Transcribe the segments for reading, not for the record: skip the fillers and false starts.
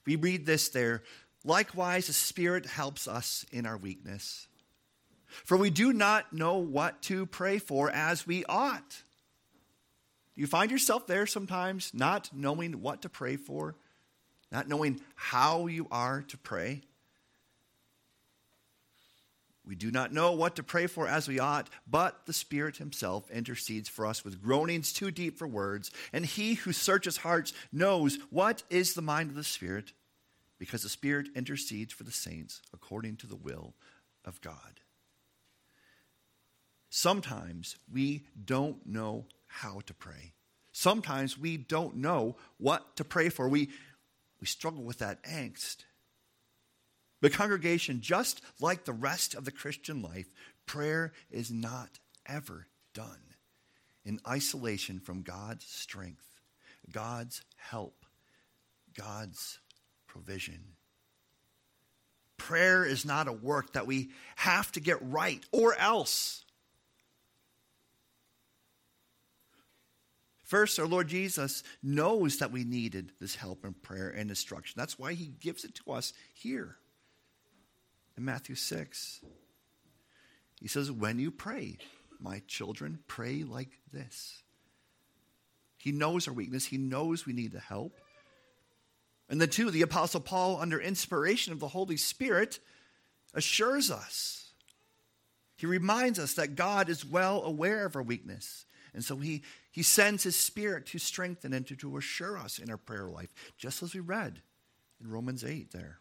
We read this there. Likewise, the Spirit helps us in our weakness. For we do not know what to pray for as we ought. Do you find yourself there sometimes, not knowing what to pray for, not knowing how you are to pray? We do not know what to pray for as we ought, but the Spirit himself intercedes for us with groanings too deep for words. And he who searches hearts knows what is the mind of the Spirit, because the Spirit intercedes for the saints according to the will of God. Sometimes we don't know how to pray. Sometimes we don't know what to pray for. We struggle with that angst. The congregation, just like the rest of the Christian life, prayer is not ever done in isolation from God's strength, God's help, God's provision. Prayer is not a work that we have to get right or else. First, our Lord Jesus knows that we needed this help and prayer and instruction. That's why he gives it to us here. In Matthew 6, he says, when you pray, my children, pray like this. He knows our weakness. He knows we need the help. And then two, the Apostle Paul, under inspiration of the Holy Spirit, assures us. He reminds us that God is well aware of our weakness. And so he sends his Spirit to strengthen and to assure us in our prayer life, just as we read in Romans 8 there.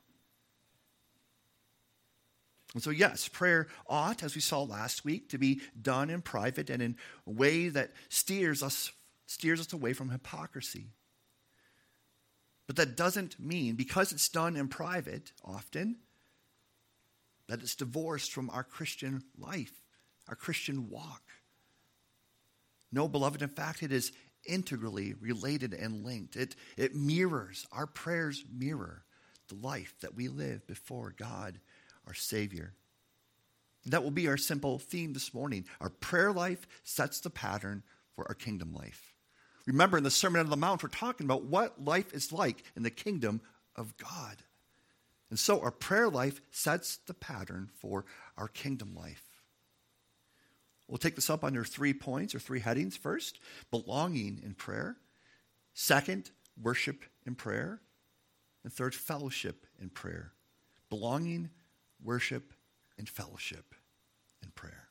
And so yes, prayer ought, as we saw last week, to be done in private and in a way that steers us away from hypocrisy. But that doesn't mean, because it's done in private often, that it's divorced from our Christian life, our Christian walk. No, beloved, in fact, it is integrally related and linked. It mirrors, our prayers mirror the life that we live before God, our Savior. That will be our simple theme this morning. Our prayer life sets the pattern for our kingdom life. Remember, in the Sermon on the Mount, we're talking about what life is like in the kingdom of God. And so our prayer life sets the pattern for our kingdom life. We'll take this up under 3 points or 3 headings. First, belonging in prayer. Second, worship in prayer. And third, fellowship in prayer. Belonging, worship, and fellowship in prayer.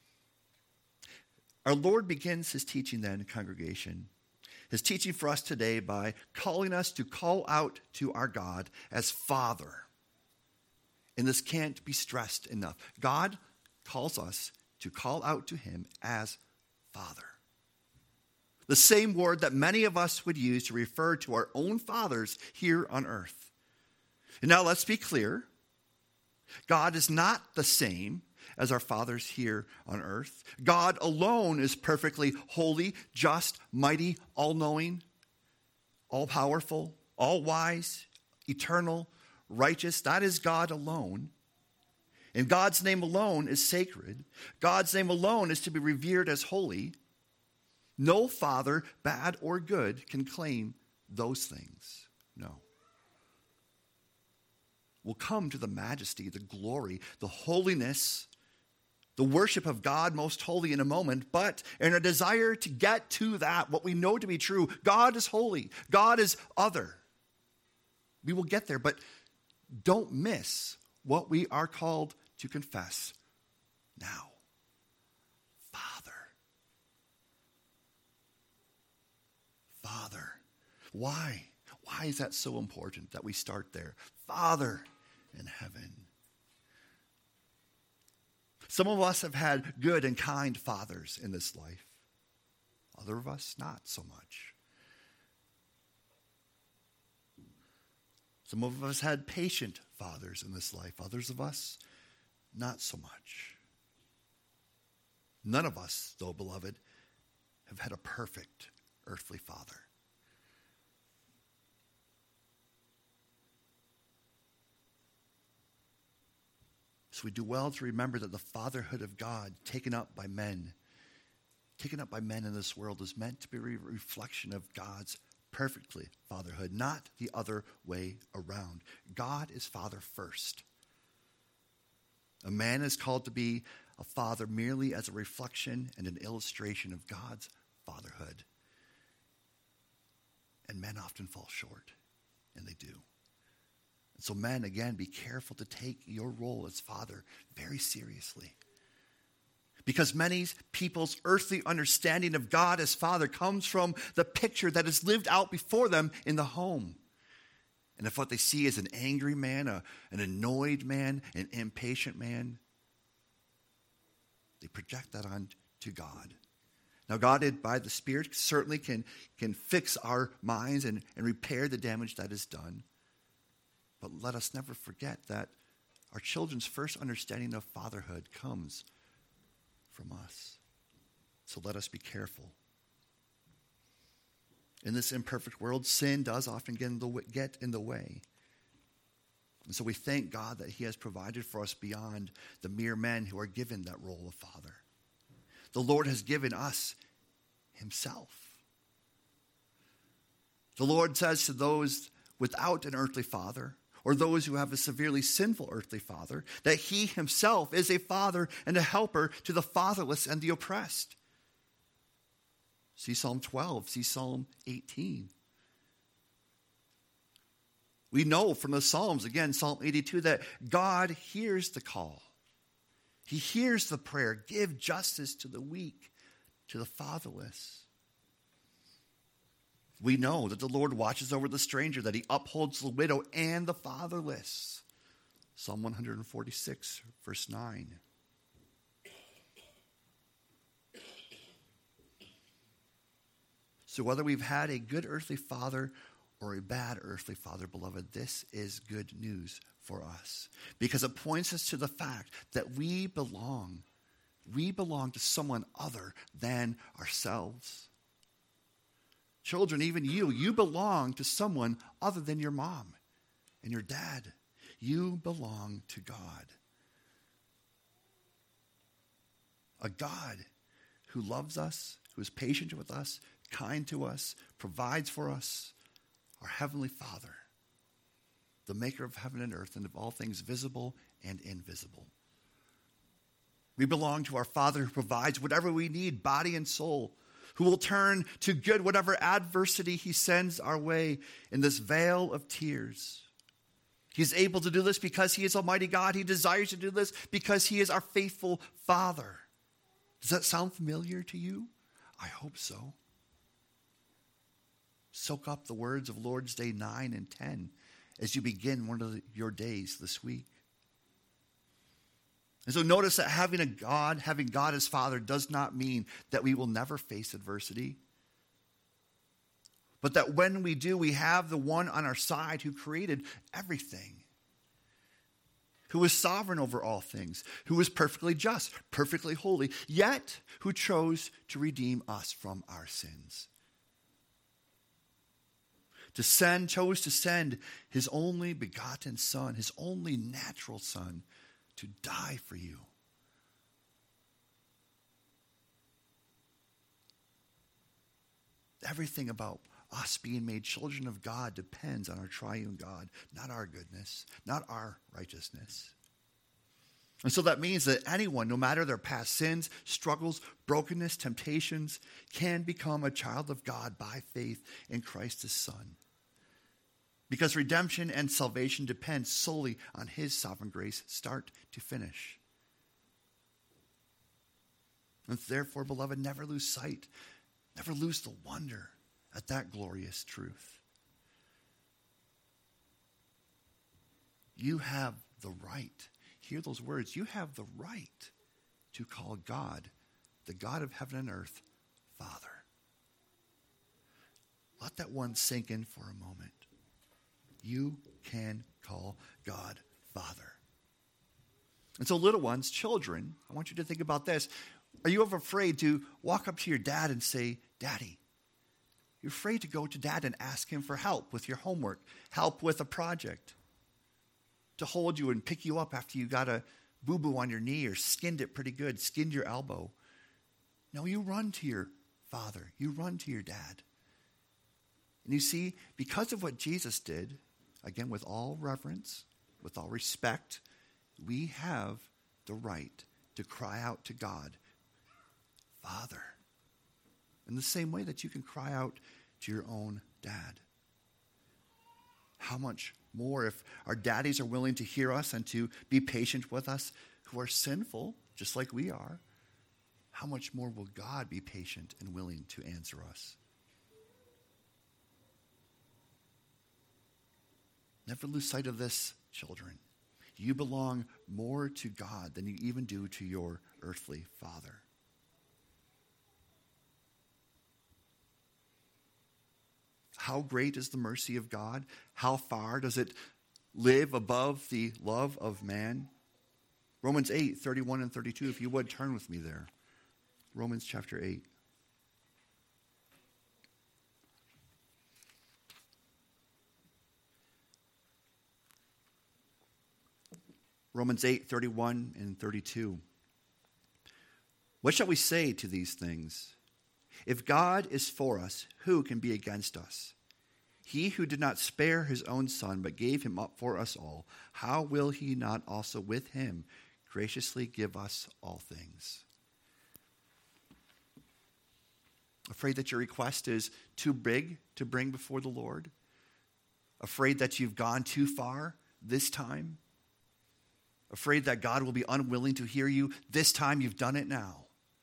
Our Lord begins his teaching then, congregation, his teaching for us today by calling us to call out to our God as Father. And this can't be stressed enough. God calls us to call out to him as Father. The same word that many of us would use to refer to our own fathers here on earth. And now let's be clear. God is not the same as our fathers here on earth. God alone is perfectly holy, just, mighty, all-knowing, all-powerful, all-wise, eternal, righteous. That is God alone. And God's name alone is sacred. God's name alone is to be revered as holy. No father, bad or good, can claim those things. No. We'll come to the majesty, the glory, the holiness, the worship of God most holy in a moment. But in a desire to get to that, what we know to be true, God is holy. God is other. We will get there, but don't miss what we are called to confess now. Father. Father. Why? Why is that so important that we start there? Father in heaven. Some of us have had good and kind fathers in this life. Other of us, not so much. Some of us had patient fathers in this life. Others of us, not so much. None of us, though, beloved, have had a perfect earthly father. So we do well to remember that the fatherhood of God taken up by men in this world is meant to be a reflection of God's perfectly fatherhood, not the other way around. God is father first. A man is called to be a father merely as a reflection and an illustration of God's fatherhood. And men often fall short, and they do. And so men, again, be careful to take your role as father very seriously. Because many people's earthly understanding of God as father comes from the picture that is lived out before them in the home. And if what they see is an angry man, an annoyed man, an impatient man, they project that onto God. Now, God, by the Spirit, certainly can fix our minds and repair the damage that is done. But let us never forget that our children's first understanding of fatherhood comes from us. So let us be careful. In this imperfect world, sin does often get in the way. And so we thank God that he has provided for us beyond the mere men who are given that role of father. The Lord has given us himself. The Lord says to those without an earthly father, or those who have a severely sinful earthly father, that he himself is a father and a helper to the fatherless and the oppressed. See Psalm 12, see Psalm 18. We know from the Psalms, again, Psalm 82, that God hears the call. He hears the prayer, give justice to the weak, to the fatherless. We know that the Lord watches over the stranger, that he upholds the widow and the fatherless. Psalm 146, verse 9. So whether we've had a good earthly father or a bad earthly father, beloved, this is good news for us. Because it points us to the fact that we belong to someone other than ourselves. Children, even you belong to someone other than your mom and your dad. You belong to God. A God who loves us, who is patient with us, kind to us, provides for us, our Heavenly Father, the maker of heaven and earth and of all things visible and invisible. We belong to our Father who provides whatever we need, body and soul, who will turn to good whatever adversity he sends our way in this vale of tears. He's able to do this because he is Almighty God. He desires to do this because he is our faithful Father. Does that sound familiar to you? I hope so. Soak up the words of Lord's Day 9 and 10 as you begin one of your days this week. And so notice that having God as Father does not mean that we will never face adversity. But that when we do, we have the one on our side who created everything, who is sovereign over all things, who is perfectly just, perfectly holy, yet who chose to redeem us from our sins. Chose to send his only begotten Son, his only natural Son, to die for you. Everything about us being made children of God depends on our triune God, not our goodness, not our righteousness. And so that means that anyone, no matter their past sins, struggles, brokenness, temptations, can become a child of God by faith in Christ his Son. Because redemption and salvation depend solely on his sovereign grace, start to finish. And therefore, beloved, never lose sight, never lose the wonder at that glorious truth. You have the right, hear those words, you have the right to call God, the God of heaven and earth, Father. Let that one sink in for a moment. You can call God Father. And so little ones, children, I want you to think about this. Are you ever afraid to walk up to your dad and say, Daddy? You're afraid to go to dad and ask him for help with your homework, help with a project, to hold you and pick you up after you got a boo-boo on your knee or skinned it pretty good, skinned your elbow. No, you run to your father. You run to your dad. And you see, because of what Jesus did, again, with all reverence, with all respect, we have the right to cry out to God, Father, in the same way that you can cry out to your own dad. How much more if our daddies are willing to hear us and to be patient with us who are sinful, just like we are, how much more will God be patient and willing to answer us? Never lose sight of this, children. You belong more to God than you even do to your earthly father. How great is the mercy of God? How far does it live above the love of man? Romans 8, 31 and 32, if you would, turn with me there. Romans chapter 8. Romans 8, 31 and 32. What shall we say to these things? If God is for us, who can be against us? He who did not spare his own son, but gave him up for us all, how will he not also with him graciously give us all things? Afraid that your request is too big to bring before the Lord? Afraid that you've gone too far this time? Afraid that God will be unwilling to hear you this time you've done it now?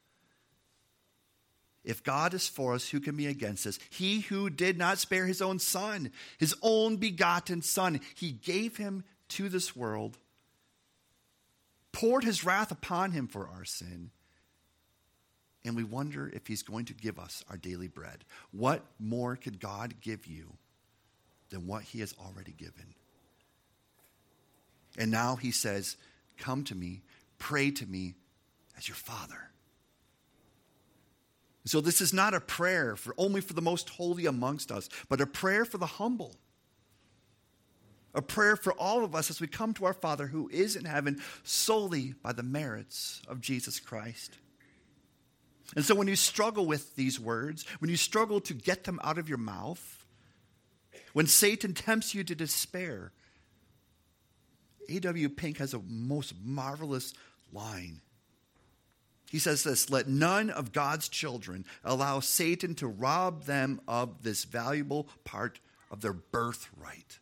If God is for us, who can be against us? He who did not spare his own son, his own begotten son, he gave him to this world, poured his wrath upon him for our sin, and we wonder if he's going to give us our daily bread. What more could God give you than what he has already given? And now he says, come to me, pray to me as your Father. So this is not a prayer only for the most holy amongst us, but a prayer for the humble. A prayer for all of us as we come to our Father who is in heaven solely by the merits of Jesus Christ. And so when you struggle with these words, when you struggle to get them out of your mouth, when Satan tempts you to despair, A.W. Pink has a most marvelous line. He says this, let none of God's children allow Satan to rob them of this valuable part of their birthright.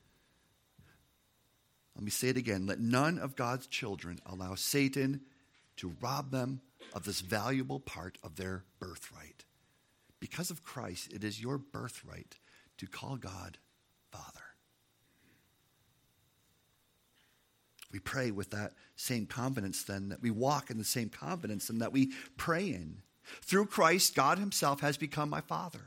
Let me say it again. Let none of God's children allow Satan to rob them of this valuable part of their birthright. Because of Christ, it is your birthright to call God Father. We pray with that same confidence then, that we walk in the same confidence and that we pray in. Through Christ, God himself has become my Father.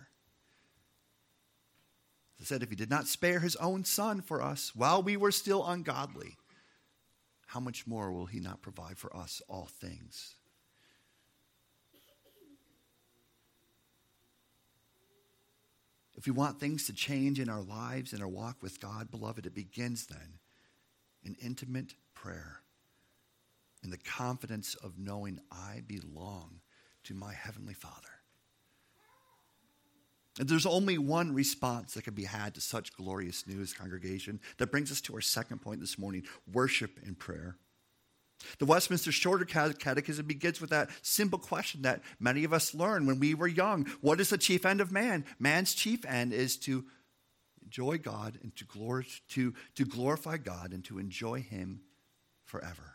As I said, if he did not spare his own son for us while we were still ungodly, how much more will he not provide for us all things? If we want things to change in our lives and our walk with God, beloved, it begins then in intimate prayer, in the confidence of knowing I belong to my Heavenly Father. And there's only one response that can be had to such glorious news, congregation. That brings us to our second point this morning, worship and prayer. The Westminster Shorter Catechism begins with that simple question that many of us learned when we were young. What is the chief end of man? Man's chief end is to enjoy God and to glorify God and to enjoy him forever.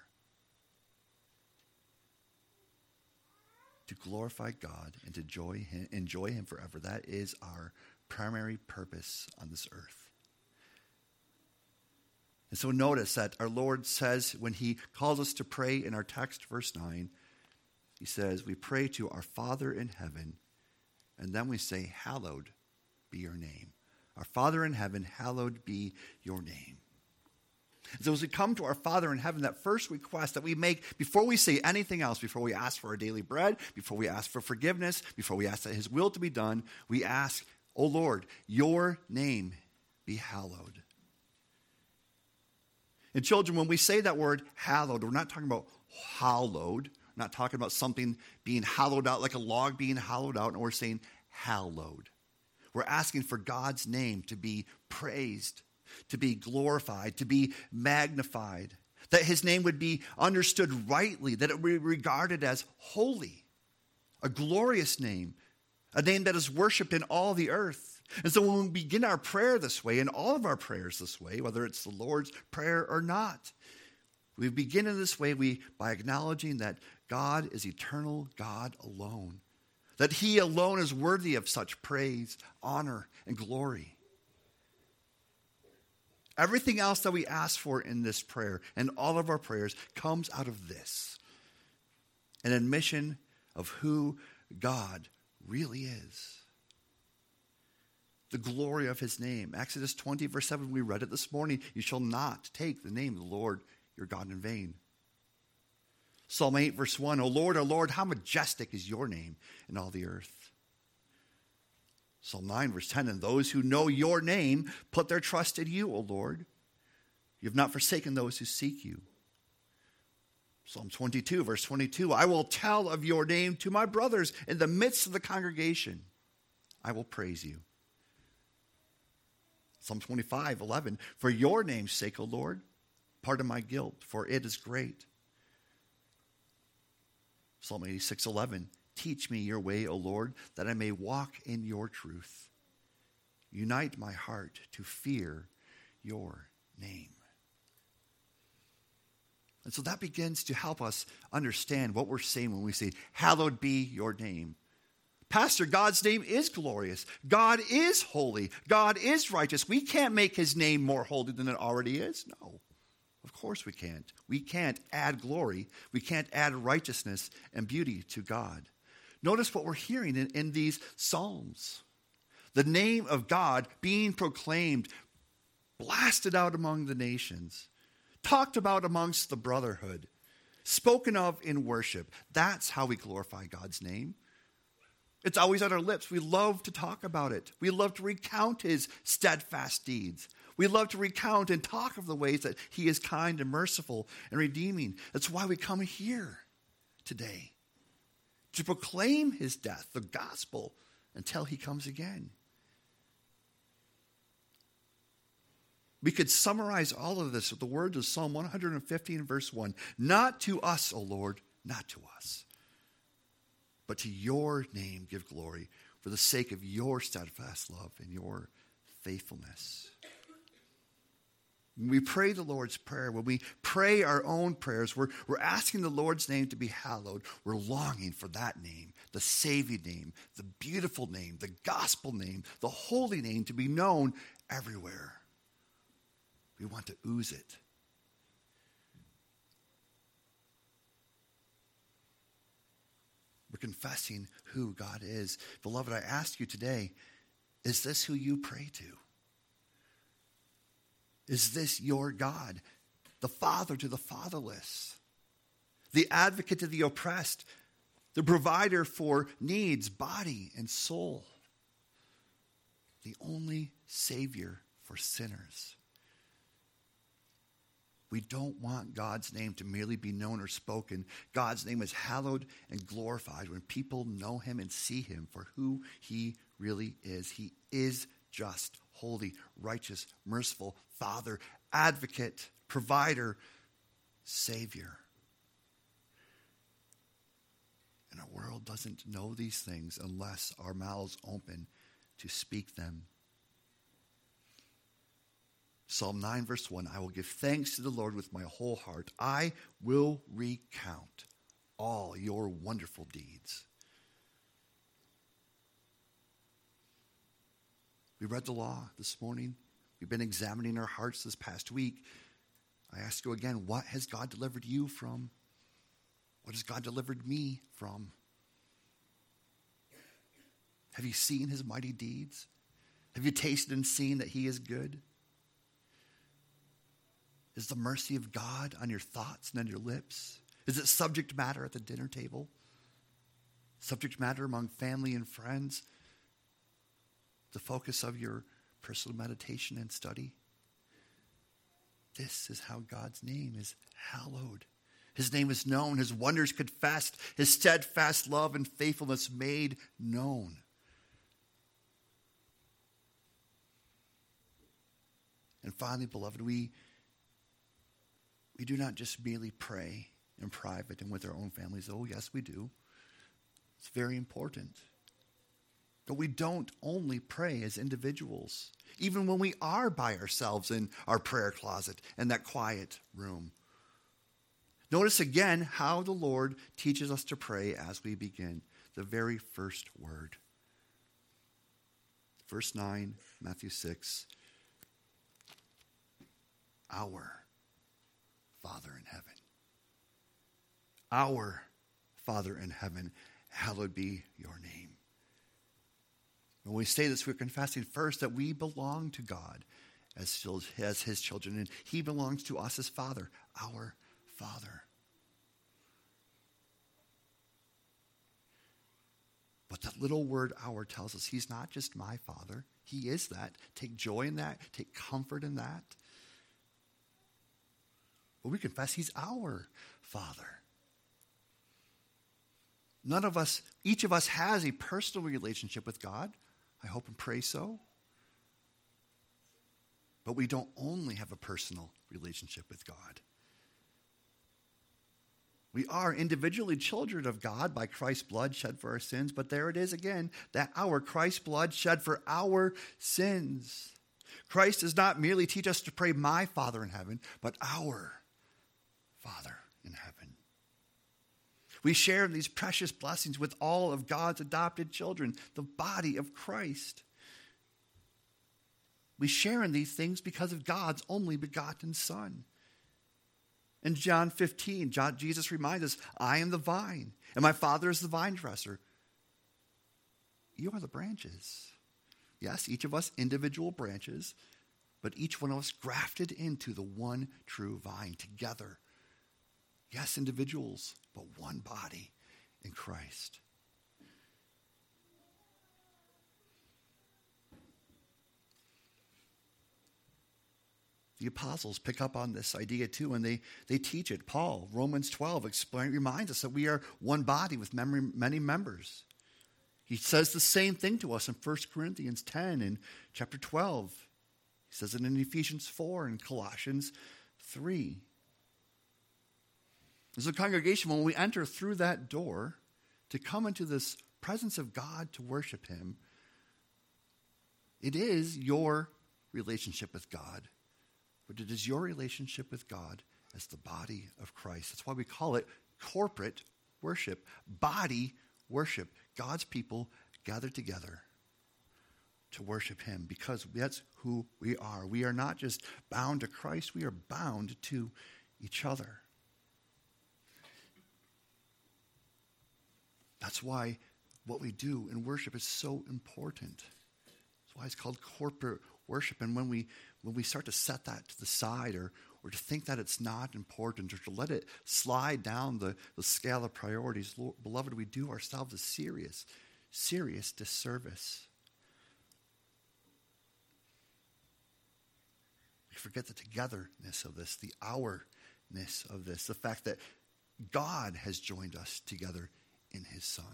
To glorify God and to enjoy him forever. That is our primary purpose on this earth. And so notice that our Lord says when he calls us to pray in our text, verse 9, he says, we pray to our Father in heaven, and then we say, hallowed be your name. Our Father in heaven, hallowed be your name. So as we come to our Father in heaven, that first request that we make before we say anything else, before we ask for our daily bread, before we ask for forgiveness, before we ask that his will to be done, we ask, O Lord, your name be hallowed. And children, when we say that word hallowed, we're not talking about hallowed. We're not talking about something being hollowed out, like a log being hollowed out, and we're saying hallowed. We're asking for God's name to be praised, to be glorified, to be magnified, that his name would be understood rightly, that it would be regarded as holy, a glorious name, a name that is worshiped in all the earth. And so when we begin our prayer this way, and all of our prayers this way, whether it's the Lord's Prayer or not, we begin in this way by acknowledging that God is eternal God alone, that he alone is worthy of such praise, honor, and glory. Everything else that we ask for in this prayer and all of our prayers comes out of this, an admission of who God really is. The glory of his name. Exodus 20, verse 7, we read it this morning. You shall not take the name of the Lord your God in vain. Psalm 8, verse 1, O Lord, how majestic is your name in all the earth. Psalm 9, verse 10, and those who know your name put their trust in you, O Lord. You have not forsaken those who seek you. Psalm 22, verse 22, I will tell of your name to my brothers in the midst of the congregation. I will praise you. Psalm 25, 11, for your name's sake, O Lord, pardon my guilt, for it is great. Psalm 86, 11, teach me your way, O Lord, that I may walk in your truth. Unite my heart to fear your name. And so that begins to help us understand what we're saying when we say, hallowed be your name. Pastor, God's name is glorious. God is holy. God is righteous. We can't make his name more holy than it already is. No, of course we can't. We can't add glory. We can't add righteousness and beauty to God. Notice what we're hearing in these Psalms. The name of God being proclaimed, blasted out among the nations, talked about amongst the brotherhood, spoken of in worship. That's how we glorify God's name. It's always on our lips. We love to talk about it. We love to recount his steadfast deeds. We love to recount and talk of the ways that he is kind and merciful and redeeming. That's why we come here today, to proclaim his death, the gospel, until he comes again. We could summarize all of this with the words of Psalm 115, verse 1. Not to us, O Lord, not to us, but to your name give glory for the sake of your steadfast love and your faithfulness. When we pray the Lord's Prayer, when we pray our own prayers, we're asking the Lord's name to be hallowed. We're longing for that name, the saving name, the beautiful name, the gospel name, the holy name to be known everywhere. We want to ooze it. We're confessing who God is. Beloved, I ask you today, is this who you pray to? Is this your God, the Father to the fatherless, the advocate to the oppressed, the provider for needs, body and soul, the only Savior for sinners? We don't want God's name to merely be known or spoken. God's name is hallowed and glorified when people know him and see him for who he really is. He is just, holy, righteous, merciful, Father, advocate, provider, Savior. And our world doesn't know these things unless our mouths open to speak them. Psalm 9, verse 1, I will give thanks to the Lord with my whole heart. I will recount all your wonderful deeds. We read the law this morning. We've been examining our hearts this past week. I ask you again, what has God delivered you from? What has God delivered me from? Have you seen his mighty deeds? Have you tasted and seen that he is good? Is the mercy of God on your thoughts and on your lips? Is it subject matter at the dinner table? Subject matter among family and friends? The focus of your personal meditation and study? This is how God's name is hallowed. His name is known, his wonders confessed, his steadfast love and faithfulness made known. And finally, beloved, we do not just merely pray in private and with our own families. Oh, yes, we do. It's very important. But we don't only pray as individuals, even when we are by ourselves in our prayer closet in that quiet room. Notice again how the Lord teaches us to pray as we begin. The very first word. Verse 9, Matthew 6. Our Father in heaven. Our Father in heaven, hallowed be your name. When we say this, we're confessing first that we belong to God as his children, and he belongs to us as Father, our Father. But that little word "our" tells us he's not just my Father. He is that. Take joy in that. Take comfort in that. But we confess he's our Father. Each of us has a personal relationship with God. I hope and pray so. But we don't only have a personal relationship with God. We are individually children of God by Christ's blood shed for our sins, but there it is again, that our Christ's blood shed for our sins. Christ does not merely teach us to pray my Father in heaven, but our Father in heaven. We share in these precious blessings with all of God's adopted children, the body of Christ. We share in these things because of God's only begotten Son. In John 15, Jesus reminds us, I am the vine, and my Father is the vine dresser. You are the branches. Yes, each of us individual branches, but each one of us grafted into the one true vine together. Yes, individuals, but one body in Christ. The apostles pick up on this idea too, and they teach it. Paul, Romans 12, reminds us that we are one body with many members. He says the same thing to us in 1 Corinthians 10 and chapter 12. He says it in Ephesians 4 and Colossians 3. As a congregation, when we enter through that door to come into this presence of God to worship him, it is your relationship with God, but it is your relationship with God as the body of Christ. That's why we call it corporate worship, body worship. God's people gathered together to worship him because that's who we are. We are not just bound to Christ, we are bound to each other. That's why what we do in worship is so important. That's why it's called corporate worship. And when we start to set that to the side or to think that it's not important or to let it slide down the scale of priorities, Lord, beloved, we do ourselves a serious disservice. We forget the togetherness of this, the ourness of this, the fact that God has joined us together in his Son.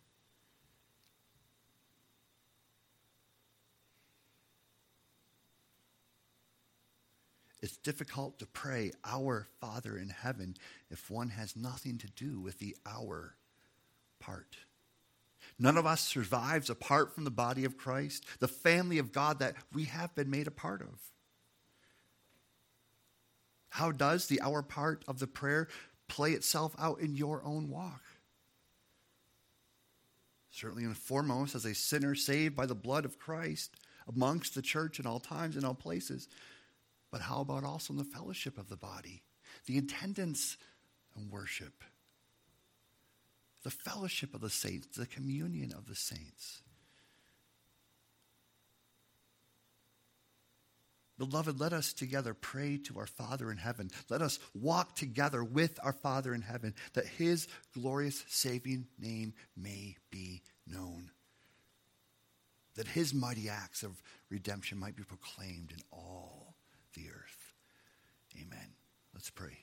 It's difficult to pray, our Father in heaven, if one has nothing to do with the our part. None of us survives apart from the body of Christ, the family of God that we have been made a part of. How does the our part of the prayer play itself out in your own walk? Certainly and foremost as a sinner saved by the blood of Christ amongst the church in all times and all places. But how about also in the fellowship of the body, the attendance and worship, the fellowship of the saints, the communion of the saints? Beloved, let us together pray to our Father in heaven. Let us walk together with our Father in heaven, that his glorious saving name may be known, that his mighty acts of redemption might be proclaimed in all the earth. Amen. Let's pray.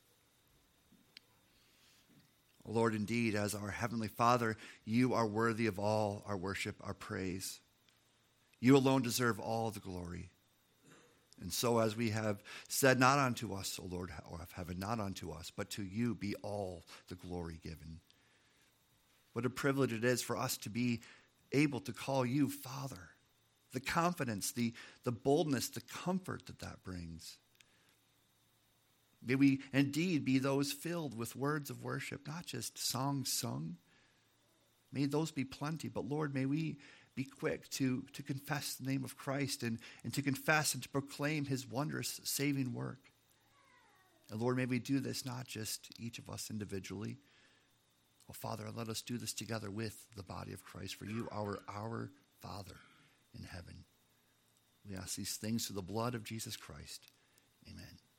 Lord, indeed, as our Heavenly Father, you are worthy of all our worship, our praise. You alone deserve all the glory. And so as we have said, not unto us, O Lord, or of heaven, not unto us, but to you be all the glory given. What a privilege it is for us to be able to call you Father. The confidence, the boldness, the comfort that brings. May we indeed be those filled with words of worship, not just songs sung. May those be plenty, but Lord, may we be quick to confess the name of Christ and to confess and to proclaim his wondrous saving work. And Lord, may we do this not just each of us individually. Oh, Father, let us do this together with the body of Christ, for you are our Father in heaven. We ask these things through the blood of Jesus Christ. Amen.